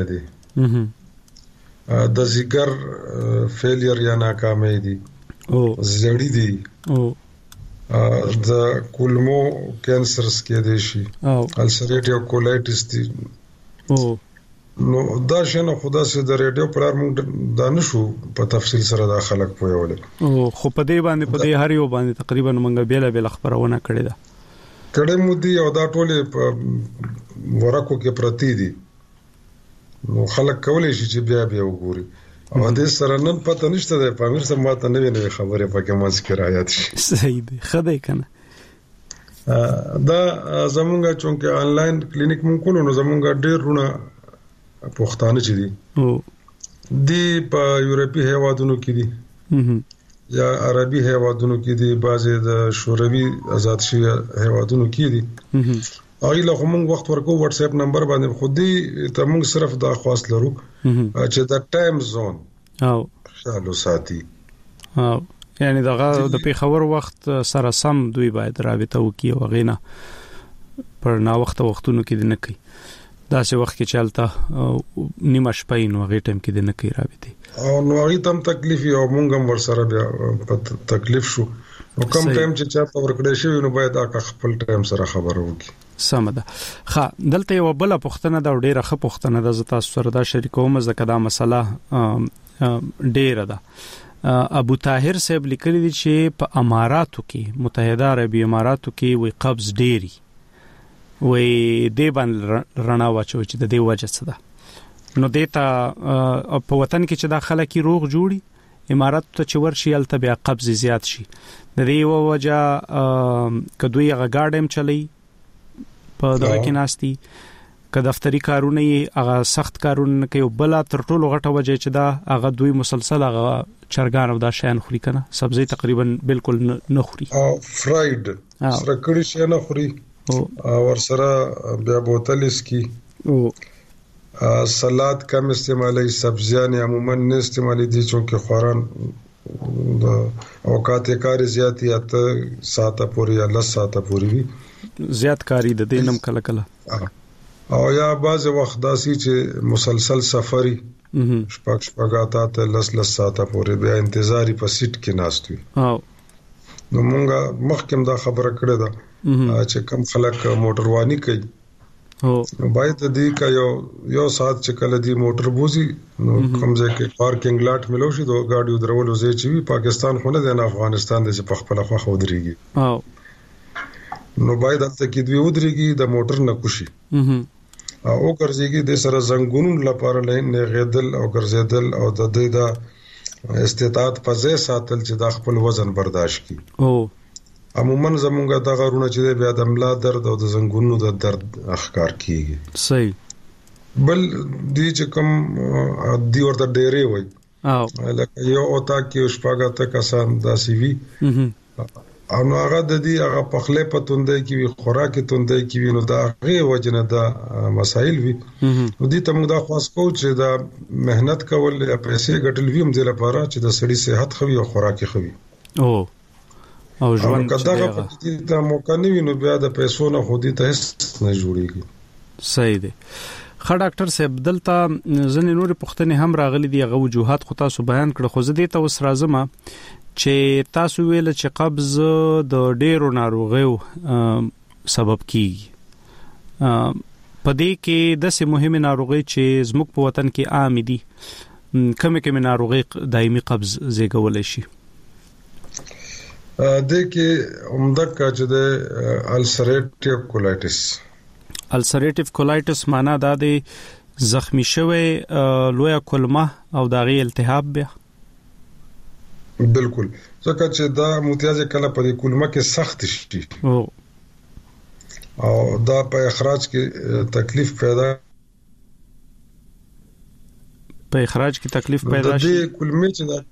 معدې د زیګر فیلیر یا ناکامي دي او زړی دي او د کولمو کینسرز کې دي شي او السریټیو کولایټس دي او نو دا شنه خدا سي د ریډیو پرار موږ دا نشو په تفصیل سره دا خلک پویول او خو په دې باندې په دې هر یو باندې تقریبا موږ بیل بیل خبرونه کړې ده کړه مو دي او دا ټوله ورکو کې پرتی دي نو خلک کولای شي چې بیا بیا وګوري او دې سره نن پته نشته ده په امیر سم ماته نوې نوې خبره پکې مونږ کې رايات شي صحیح دی خدای کنه دا زمونږ چونکه آنلاین کلینیک مونږ کولو نو زمونږ ډېر رونه پښتانه چې دي او دی په یورپی هیوادونو کې دي یا عربي هیوادونو کې دي بعضې د شوروي آزاد شوي هیوادونو کې دي هغه له کوم وخت ورکو واتس اپ نمبر باندې خو دې ته موږ صرف دا خواست لرو چې دا ټایم زون او خیالو ساتي او یعنی دغه د پیښور وخت سره سم دوی باید رابطه وکړي او غینا پر نا وخت وختونو کې نه کوي دا سه وخت کې چلته نیمه شپه نو غي ټیم کې نه کوي رابطه او نو غي تم تکلیف او مونږ هم ورسره بیا تکلیف شو نو کوم ټایم چې چاته ورکړې شي نو باید هغه خپل ټایم سره خبرو وکړي سمده ښه دلته یو بل پښتنه دا ډیره ښه پښتنه د زتا سره دا شریکوم زکه دا مسله ډیره ده ابو طاهر صاحب لیکلی دی چې په اماراتو کې متحده عربی اماراتو کې وی قبض ډیری وی دی باندې رڼا واچو چې د دې وجه څه ده نو دیتا په وطن کې چې دا خلک روغ جوړي امارات ته چې ورشي الته بیا قبض زیات شي د دې وجه کدوې غاډم چلی په دغه کې ناشتي که دفتری کارونه یې هغه سخت کارونه کوي بل تر ټولو غټه وجه چې دا هغه دوی مسلسل هغه چرګان او دا شیان خوري کنه سبزی تقریبا بالکل نه خوري او فرایډ سره کړي شي نه خوري او ور سره بیا بوتل اسکی او سلاد کم استعمالي سبزیان عموما نه استعمالي دي چې خوران د اوقات کار زیات یا ته ساته پوری یا لس ساته پوری وي زیات کاری د دینم کله کله او یا بعض وخت داسي چې مسلسل سفري شپږ شپږاته ته لس لس ساته پوری بیا انتظاری په سیټ کې ناست وي او نو مونږه مخکم دا خبره کړې ده چې کم خلک موټروانی کوي او باید دې کا یو یو سات چې کله دی موټر بوزي نو کوم ځای کې پارکینګ لاټ ملو شي دوه گاډي درولو ځای چې وي پاکستان خو نه دی نه افغانستان دی چې په خپل خوا خو دريږي او نو باید د تکید وی ودرېږي د موټر نه کوشي او ګرځيږي د سره زنګونو لپاره نه غېدل او ګرځېدل او د دې د استطاعت په ځای ساتل چې د خپل وزن برداشت کړي او عموما زمونږه د غرونه چې بیا د ملا درد او د زنګونو د درد اخکار کیږي صحیح بل دې چې کوم دی ورته ډېرې وای او لکه یو اوتا کې شپږه تک آسان داسي وی او نو هغه د دې هغه پخله پتوندې کې وی خوراکي توندې کې وی نو دا هغه وجنه دا مسائل وی نو دې ته موږ دا خاص کو چې دا مهنت کول یا پیسې ګټل ویم د لپاره چې د سړي صحت خوي او خوراکي خوي او او ژوند چې دا په دې ته موقع نه ویني بیا د پیسو نه خودي ته هیڅ نه جوړيږي صحیح دی خا ډاکټر صاحب دلته ځنې نور پوښتنې هم راغلي دي هغه وجوهات خو تاسو بیان کړو خو زه دې ته وس راځم چې تاسو ویل چې قبض د ډېرو ناروغیو سبب کیږي په دې کې د سه مهمه ناروغي چې زموږ په وطن کې عام دي کومه کومه ناروغي دایمي قبض زیږولای شي د کې عمده کاج د السریټیو کولایټس السریټیو کولایټس معنا دا دی زخمی شوی لوی کولمه او دغه التهاب بیا بالکل ځکه چې دا متیازه کله په کولمه کې سخت شي او او دا په اخراج کې تکلیف پیدا په اخراج کې تکلیف پیدا شي د کولمه چې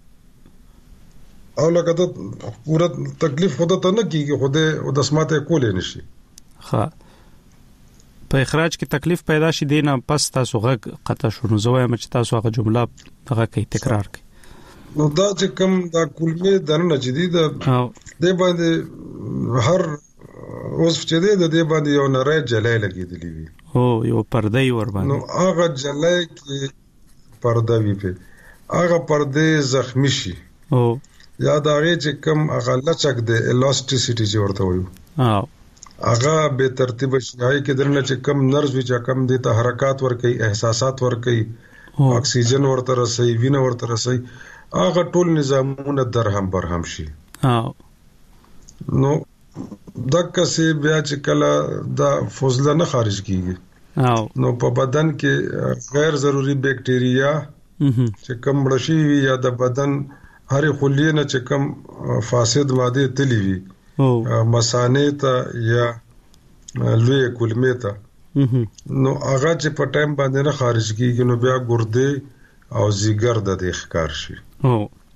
او لکه دا پورا تکلیف خود ته نه کیږي خود او د سماته کولې نشي ها په اخراج کې تکلیف پیدا شي دینه پس تاسو غږ قطع شونه زوی مچ تاسو هغه جمله هغه کوي تکرار کوي نو دا چې کوم دا کولمه دنه جديد د باندې هر اوس چې د دې باندې یو نری جلای لګیدلی وي او یو پرده ور باندې نو هغه جلای کې پرده وي په هغه پرده زخمی شي او یا دا غي چې کوم هغه لچک د الاسټیسيټي چې ورته وایو او هغه به ترتیب شي کې درنه چې کم نرز وی چې کم د ته حرکت ور کوي احساسات ور کوي اکسیجن ورته رسي وینه ورته رسي هغه ټول نظامونه درهم برهم شي او نو دغه سي بیا چې کله دا فضله نه خارج کیږي او نو په بدن کې غیر ضروري بکټیریا چې کم مړشي وي یا د بدن هر خلیه نه چې کم فاسد ماده تلی وي مسانې ته یا لوی کولمه ته نو هغه چې په ټایم باندې نه خارج کیږي نو بیا ګرده او زیګر د ښکار شي او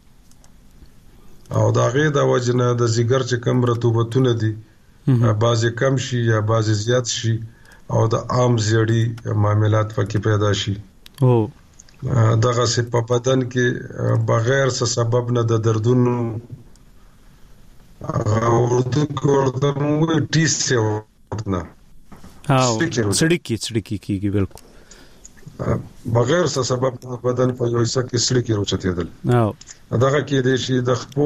او دا غي د وجنه د زیګر چې کم رطوبتونه دي بعضی کم شي یا بعضی زیات شي او د عام زیړی معاملات پکې پیدا شي او دغه سي په بدن کې بغیر څه سبب نه د دردونو ورته کوړه مو ټی سی ورته او سړکی سړکی کیږي بالکل بغیر څه سبب په بدن په یو څه کې سړکی روچتېدل او دغه کې د شي د خپو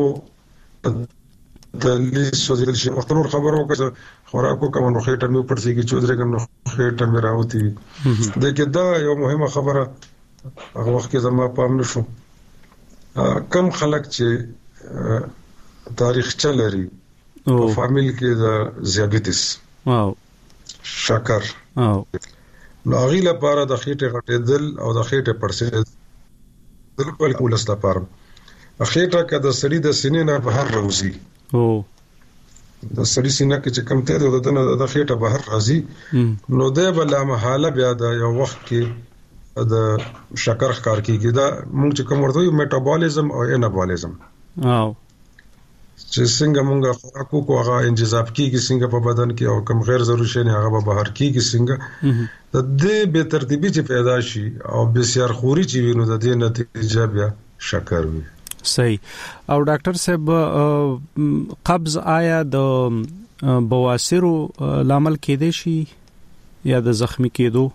د لیسو د شي وختونو خبرو کې خوراکو کوم نو خېټه مې پړسي کې چودره کوم نو خېټه مې راوتی د کې دا یو مهمه خبره هغه وخت کې زما پام نشو کم خلک چې تاریخ چلري او فامیل کې د ذیابیطس واو شکر او نو هغه لپاره د خېټه غټېدل او د خېټه پړسېدل بالکل کولس لپاره خېټه کې د سړي د سینې نه بهر راوځي او د سړی سینه کې چې کم ته د دنه د خېټه بهر راځي نو د بل محاله بیا د یو وخت کې د شکر ښکار کیږي دا موږ چې کوم ورته یو میټابولیزم او انابولیزم او چې څنګه موږ خوراکو کو هغه انجذاب کیږي څنګه په بدن کې او کم غیر ضروري شی نه هغه بهر کیږي څنګه د دې به ترتیبي چې پیدا شي او بسیار خوري چې وینو د دې نتیجه بیا شکر وي. صحیح. او ډاکټر صاحب قبض آیا د بواسیر لامل کېدای شي یا د زخمی کېدو؟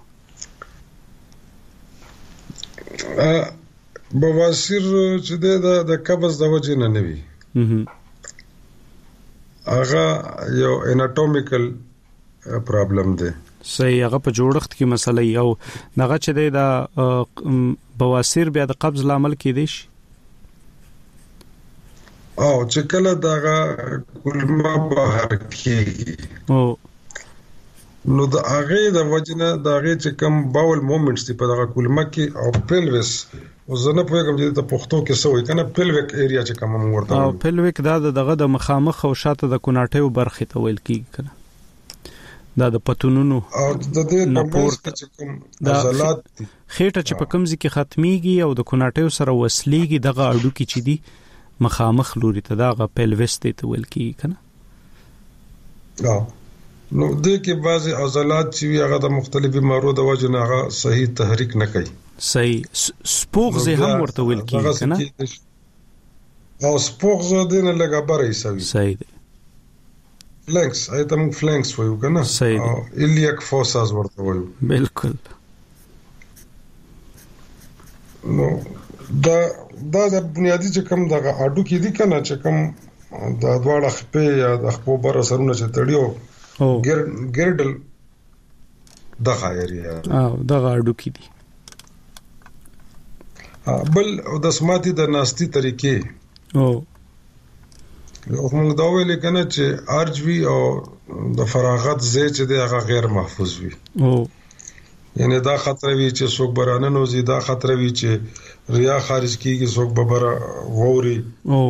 بواسیر چې د د قبض د وجې نه نه وي هغه یو اناټومیکل پرابلم دی. صحیح. هغه په جوړښت کې مسله یو دغه چې دی د بواسیر بیا د قبض لامل کېدای شي او چې کله دغه کولمه بهر کېږي او نو د هغه د وجنه د هغه چې کم باول مومنټس دی په دغه کولمه کې او پلویس او زنه په کوم چې د پښتو کې سوې کنه پلویک ایریا چې کوم ورته او پلویک دا دغه د مخامخ او شاته د کوناټیو برخه ته ویل کیږي کنه دا د پتونونو او د دې په پورت چې کوم عضلات خېټه چې په کمزې کې ختميږي او د کوناټیو سره وصلېږي دغه اډو کې چې دی مخامخ لوري ته دغه پلویس ته ویل کیږي کنه. او نو دې کې بعضي عضلات چې هغه د مختلفو بیمارو د وجه نه هغه صحیح تحریک نه کوي. صحیح. سپوغ زه هم ورته ویل کیږي کنه او سپوغ زه دې نه لګا بره ایسوي. صحیح دی. فلنکس ایته موږ فلنکس وایو کنه او ایلیاک فوساز ورته وایو. بالکل. نو دا دا د بنیادی چې کوم دغه اډو کې دي کنه چې کوم د دواړه خپې یا د خپو بر سرونه چې تړیو ګر ګردل دغه ایریا او دغه اډو کې دي. بل د سماعتي د ناستي طریقې او موږ دا ویل کنه چې ارجوي او د فراغت ځای چې دی هغه غیر محفوظ وي او یعنی دا خطر وی چې څوک برانه نوزي دا خطر وی چې ریا خارج کیږي څوک ببره ووري او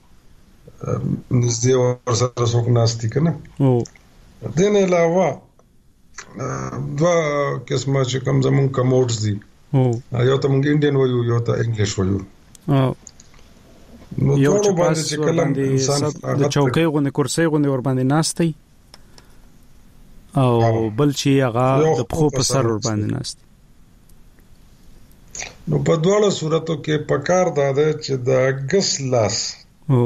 نږدې ور سره څوک ناستي کنه او دین علاوه دوا قسمه چې کوم زمون کموډز دي او یو ته مونږ انډین وایو یو ته انګلیش وایو او یو چې پاس باندې د چوکۍ غونې کرسۍ غونې ور باندې ناستي او بل چې هغه د پخو په سر ور باندې ناستي. نو په دواړو صورتو کې پکار دا ده چې د ګس لاس او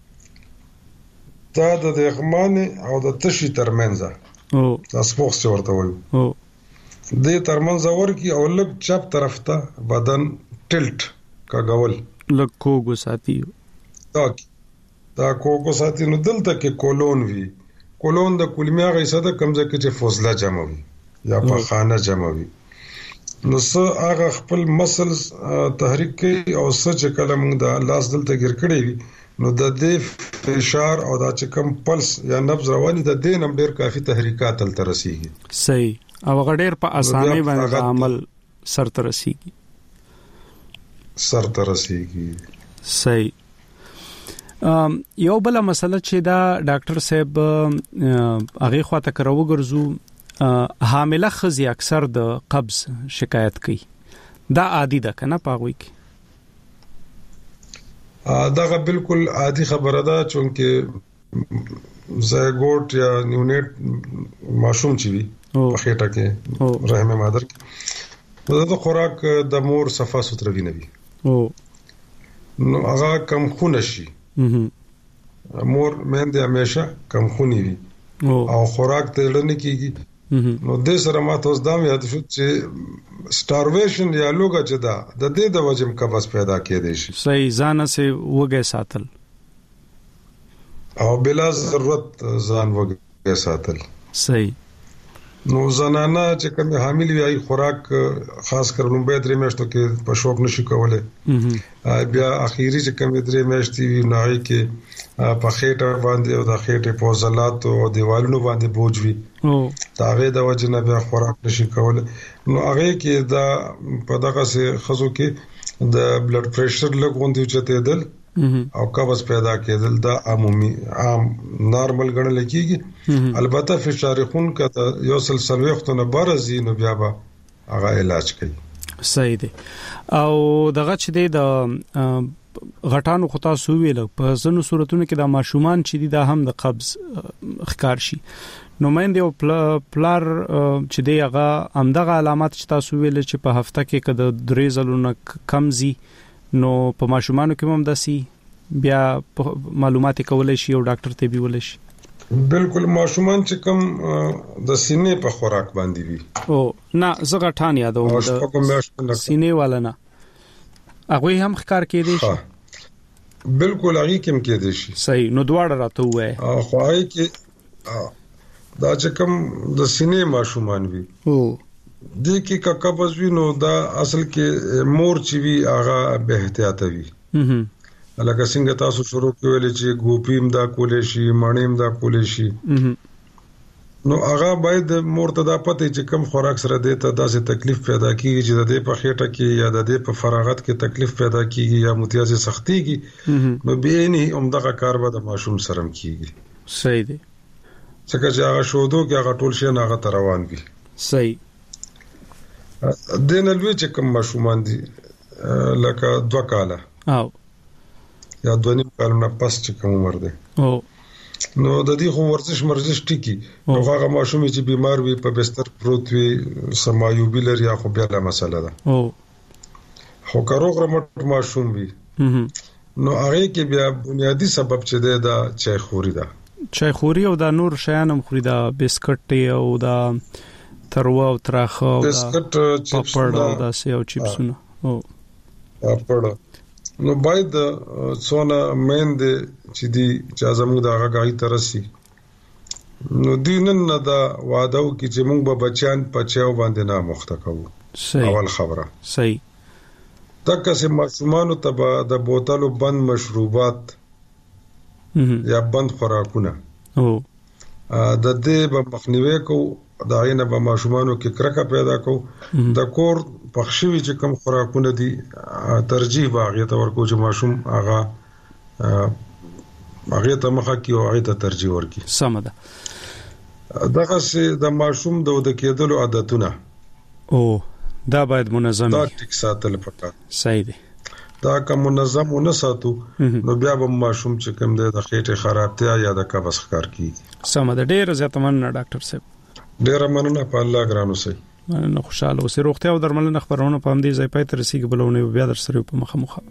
دا د دغمانه او د تشي ترمنځ او تاسو په څه ورته وایو او د ترمنځ ورکی او لږ چپ طرف ته بدن ټلټ کاغول لږ کوګو ساتي دا دا کوګو ساتي نو دلته کې کولون وی کولون د کولمیا غیصه د کمزه کې چې فوزله جمع وي یا په خانه جمع وي نو څه هغه خپل مسلز تحریک کوي او څه چې کله موږ د لاس دلته ګر کړی وي نو د دې فشار او د چې کم پلس یا نبض رواني د دې نم ډیر کافي تحریکات تل ترسيږي. صحیح. او غډیر په اسانۍ باندې عمل سر ترسيږي سر ترسيږي. صحیح. یو بل مسله چې دا ډاکټر صاحب هغه خواته کرو ګرځو حامله خزي اکثر د قبض شکایت کوي دا عادي ده کنه پاغوي کې داغه بالکل عادي خبره ده چونکه زایګوټ یا نیونیټ ماشوم چي وي په خېټه کې رحم مادر کې دا خوراک د مور صفه ستر وی نه وي او نو هغه کم خونه شي مور مېنده همیشه کم خوني وي او خوراک ته لړنه کیږي نو د سره ماته اوس دا یاد شو چې سټارویشن یا لوګه چې دا د دې د وجم قبض پیدا کېدې شي. صحیح. ځان سه وګه ساتل او بلا ضرورت ځان وګه ساتل. صحیح. نو زنانه چې کوم حامل وي خوراک خاص کر لومبه درې میاشتو کې په شوق نشي کولای بیا اخیری چې کوم درې میاشتې وي نه کې په خېټه باندې او د خېټې په عضلات او دیوالونو باندې بوج وي او دا غي د وجنه بیا خوراک نشي کولای نو هغه کې دا په دغه سه خزو کې د بلډ پريشر لګوندې چته دل او قبض پیدا کېدل دا عمومي عام نارمل ګڼل کېږي. البته فشار خون کته یو سلسله وختونه بارزي نو بیا به هغه علاج کوي. صحیح دی. او دغه چې د غټانو خطا سو ویل په ځینو صورتونو کې د ماشومان چې دي دا هم د قبض ښکار شي. نو مېندې او پلار چې دی هغه همدغه علامات چې تاسو ویل چې په هفته کې کده درې ځلونه کم زی نو په ماشومانو کې هم داسي بیا معلومات کولای شي او ډاکټر ته بیول شي. بالکل ماشومان چې کوم د سینې په خوراک باندې وي او نه زغه ټان یادوم د سینې والا نه هغه هم ښکار کېدی شي. بالکل هغه کوم کېدی شي. صحیح. نو دواړه راته وای خو هغه کې دا چې کوم د سینې ماشومان وي او د کې کا قبض وي نو دا اصل کې مور چې وي هغه به احتیاط وي. هم لکه څنګه تاسو شروع کولې چې ګوپیم دا کولې شي مانیم دا کولې شي نو هغه باید مور ته دا پته چې کم خوراک سره د ته داسې تکلیف پیدا کیږي چې د دې په خېټه کې یا د دې په فراغت کې تکلیف پیدا کیږي یا متیازه سختيږي نو به نه عمدغه کار به د ماشوم سره کیږي. صحیح دی. څنګه چې هغه شودو کې هغه ټول شي نه هغه روان وي. صحیح. د نلوي چې کوم ماشومان دي لکه دوه کاله او یا دوه نیم کالونه پس چې کوم عمر دی او نو د دې خو ورزش مرزش ټکی نو هغه ماشوم چې بیمار وي په بستر پروت وي سمایوبي لري خو بیا له مسله ده او خو کاروغ رمټ ماشوم وي نو هغه کې بیا بنیادی سبب چې ده دا چای خوري ده چای خوري او دا نور شیانم خوري دا بسکټ او دا تروا او تراخه او بسکټ چپس او دا سه او چپسونه او پاپړ نو باید څونه مېند چې دی چې زموږ د هغه غاړي ترسي نو دینن نه دا وعده او چې موږ به بچان پچاو باندې نه مخته کوو. اول خبره صحیح. تک چې ماشومان ته د بوتلو بند مشروبات یا بند خوراکونه او د دې به مخنیوي کو دا عینه به ماشومانو کې کرکه پیدا کو د کور پخښوي چې کوم خوراکونه دي ترجیح باغې ته ورکو چې ماشوم هغه هغه ته مخه کی او هغه ته ترجیح ورکي. سم ده. دغه سه د ماشوم د ود کېدلو عادتونه او دا باید منظم دا ټیک ساتل پکار. صحیح دی. دا کوم منظم ونه ساتو نو بیا به ماشوم چې کوم د خېټه خرابتیا یا د قبض ښکار کیږي. سم ده. ډېر زیات مننه ډاکټر صاحب. ډېر مننه په الله ګرانو سي. مننه خوشاله اوسې. روغتیا او درملنه خبرونه په همدې ځای پای ته رسیدي بلونه بیا در سره په مخه مخه.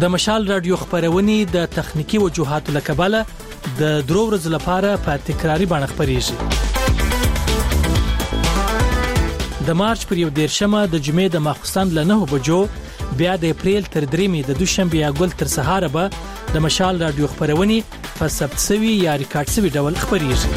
د مشال رادیو خبرونه د تخنیکی وجوهاتو لکباله د درو ورځې لپاره په تکراری باندې خبريږي د مارچ پر یو دیرشمه د جمعې د ماخستان له نه بجو بیا د اپریل تر دریمې د دوشنبه یا ګل تر سهار به د مشال رادیو خبرونه په ثبت شوی یا ریکارډ شوی ډول خبريږي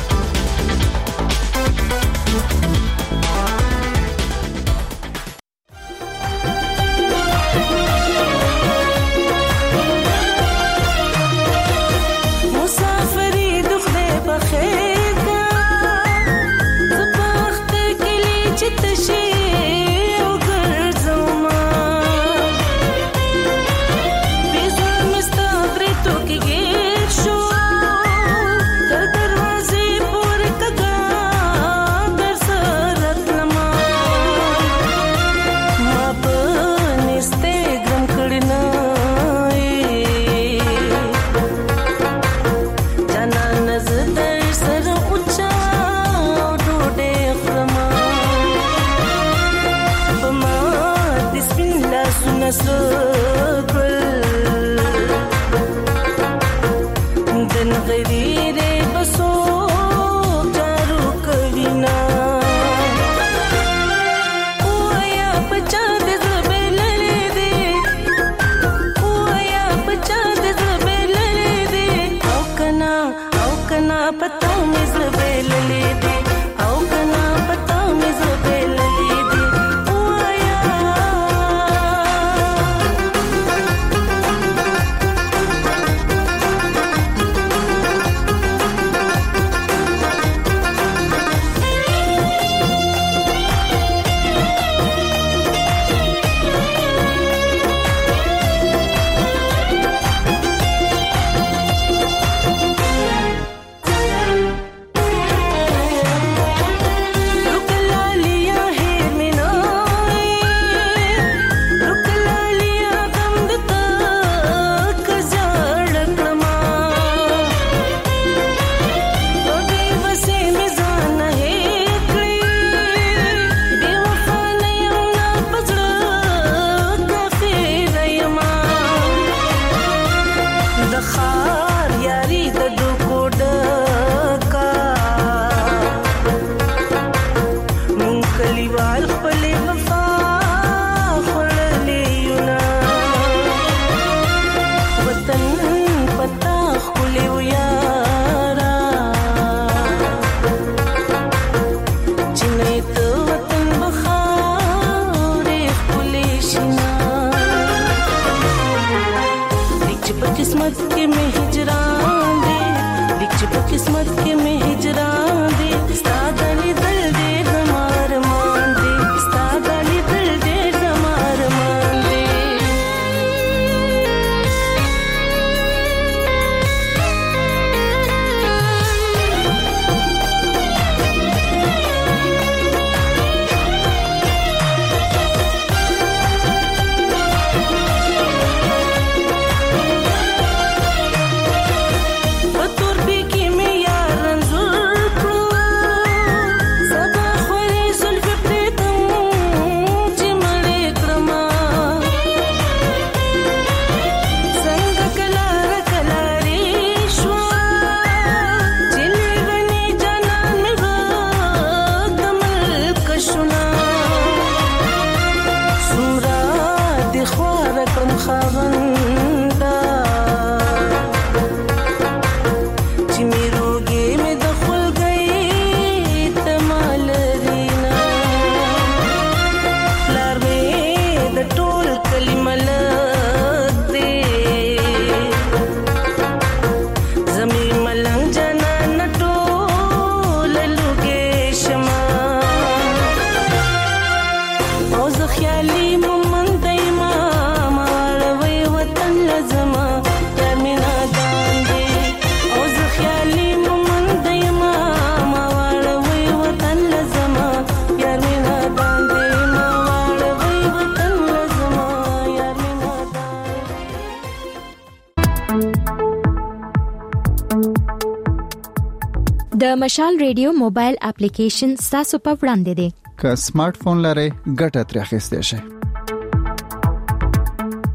د مشال ریډیو موبایل اپلیکیشن تاسو په وړاندې دی که سمارټ فون لرئ ګټه ترې اخیستئ شئ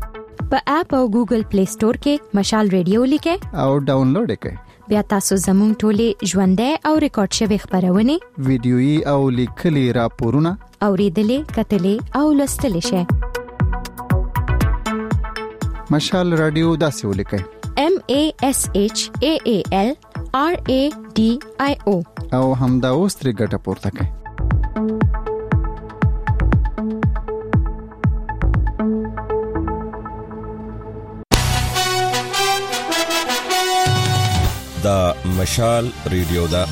په اپ او ګوګل پلی سٹور کې مشال ریډیو لیکه او ډاونلوډ کړئ. بیا تاسو زموږ ټولې ژوندۍ او ریکارډ شوی خبرونه ویډیويي او لیکلي راپورونه اوریدلې کتلې او لوستلې شئ. مشال رادیو داسې ولیکئ: M A S H A A L R A D I O او همدا اوس ترې ګټه پورته کړئ. دا مشال ریډیو دا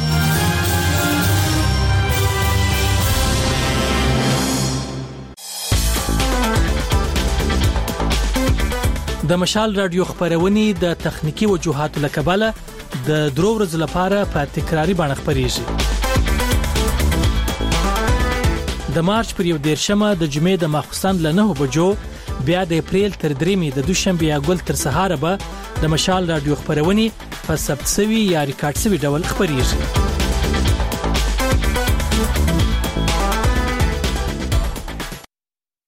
د مشال رادیو خبرونه د تخنیکی وجوهاتو لکباله د درو ورځې لپاره په تکراری باندې خبريږي. د مارچ پر یو دیرشمه د جمعې د ماخستان له نه بجو بیا د اپریل تر دریمې د دوشنبه یا ګل تر سهار به د مشال رادیو خبرونه په سبت سوي یا ریکارډ سوي ډول خبريږي.